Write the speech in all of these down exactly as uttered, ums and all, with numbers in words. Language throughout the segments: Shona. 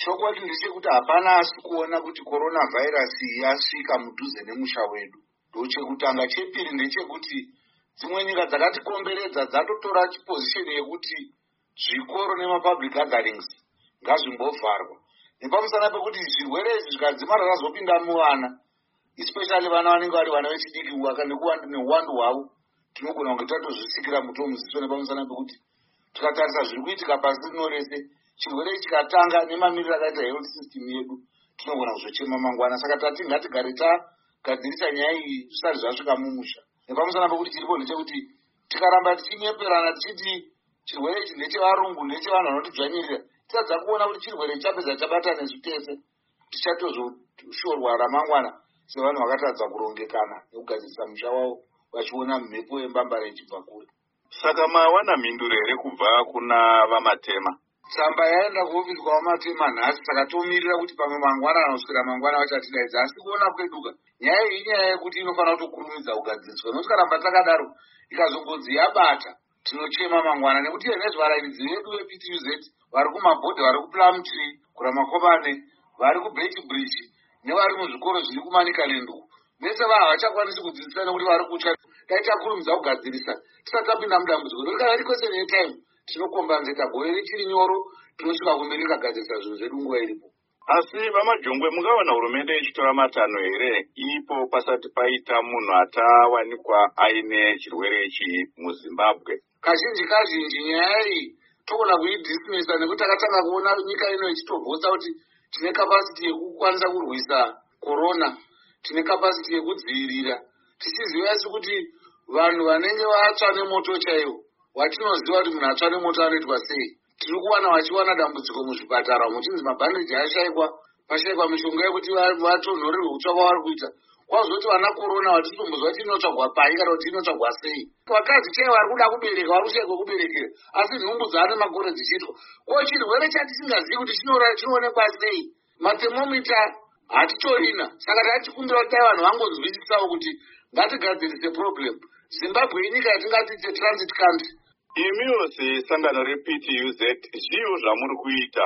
chokwadi ndechekuti hapana asi kuona kuti corona virus yasvika mudhuze nemusha wedu. Ndochekutanga. Chepiri ndechekuti dzimwe nyika dzakatikomberedza dzatotora chipozisheni yekuti zvikoro nemapublic gatherings ngazvimbovharwa, nepamusana pekuti zvirwere izvi zvikadzimara zvazopinda muvana, especially vana vanenge vari vana vechidiki, neuwandu hwavo tinogona kunge tatozvisikira muto muziso, nepamusana pekuti tikatarisa zviri kuitika pasi rino rese, chirwere chikatanga nemamiriro akaita health system yedu tinogona kuzochema mangwana. Saka tati ngatigare tagadzirisa nyaya iyi zvisati zvasvika mumusha. Nepamusana pekuti chiripo ndechekuti tikaramba tichinyeperana tichiti chirwere ichi ndechevarungu ndechevanhu vanotidzvanyirira, tisadza kuona kuti chirwere chapedza chabata nesu tese, tichatozoshorwa ramangwana sevanhu vakatadza kurongekana nekugadzirisa musha wavo vachiona mhepo yembambara ichibva kure. Saka mawana mhinduro here kubva kuna vamatema? Tsamba yaenda kuofisi kwavamatema nhasi, saka tomirira kuti pamwe mangwana anoswera mangwana vachatidaidza. Asi kuona kweduka nyaya iyi inyaya yekuti inofanira kutokurumidza kugadziriswa, nokuti tikaramba takadaro ikazongodzi yabata tinochema mangwana, nekuti nezvarairidzi vedu veP T U Z vari kumabhodhi, vari kuPlumtree, kuRamakobane, vari kuBeit Bridge nevari muzvikoro zviri kuManicaland, vese va havachakwanisi kudzidzisa nekuti vari kutya. Dai takurumidza kugadzirisa tisati tapinda mudambudziko, nokuti kana iri question yetime tinokombanzeta, gore richiri nyoro tinosvika kumberi kagadzirisa zvinhu zvedu nguva iripo. Asi vamajongwe, mungaona hurumende ichitora matanho here ipo pasati paita munhu atawanikwa aine chirwere ichi muZimbabwe? Kazhinji kazhinji nyaya iyi togona kuidhisimisa nekuti takatanga kuona nyika ino ichitobvutsa kuti tine kapasiti yekukwanisa kurwisa corona, tine kapasiti yekudzivirira, tichiziva isi kuti vanhu vanenge vatsva nemoto chaivo, watinoziva kuti munhu atsva nemoto anoitwa sei. Tiri kuwana vachiwana dambudziko muzvipatara muchinzi mabhandeji ashaikwa, pashaikwa mishonga yekuti vatonhorerwe kutsva kwavari kuita. Kwazoti vana corona watitombozva kuti inotsvagwa pai kana kuti inotsvagwa sei. Vakadzi chaivo vari kuda kubereka, vari kushaikwa kuberekera, asi nhumbu dzaane makore dzichiitwa. Ko chirwere chatisingazivi kuti chinoonekwa sei, matemomita hatitorina. Saka tatikumbira kuti dai vanhu vangonzwisisawo kuti ngatigadzirise problem. Zimbabwe inyika yatingati ite transit country. Imiwo sesangano reP T U Z, zvio zvamuri kuita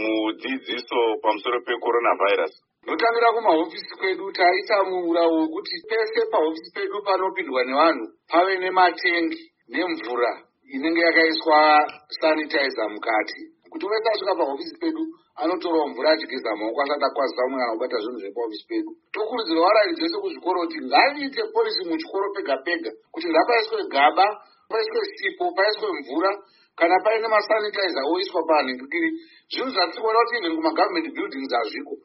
mudzidziso pamusoro pecoronavirus? Notangira kumahofisi kwedu taita murawo wekuti pese pahofisi pedu panopindwa nevanhu pave nematengi nemvura inenge yakaiswa sanitizer mukati, kuti wese asvika pahofisi pedu anotorawo mvura achigeza maoko asati akwazisa umwe kana kubata zvinhu zvepahofisi pedu. Tokurudzira varairidzi vese kuzvikoro kuti ngaiite polisi muchikoro pega pega kuti ngapaiswe gaba, paiswe sipo, paiswe mvura, kana paine masanitizer oiswa panhingikiri. Zvinhu zvatiri kuona kuti even kumagovernment buildings hazviko.